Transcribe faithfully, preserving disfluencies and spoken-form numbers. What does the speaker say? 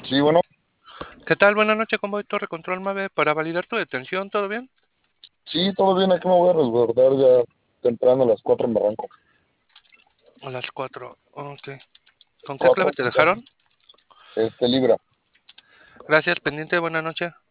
Sí, bueno, ¿Qué tal? Buenas noches, ¿cómo voy Torre Control Mave para validar tu detención? ¿Todo bien? sí, todo bien, aquí me voy a resguardar ya temprano a las cuatro en Barranco. A las cuatro. Ok. ¿Con qué clave Cuatro, te ya, dejaron? este, Libra. Gracias, pendiente, buenas noches.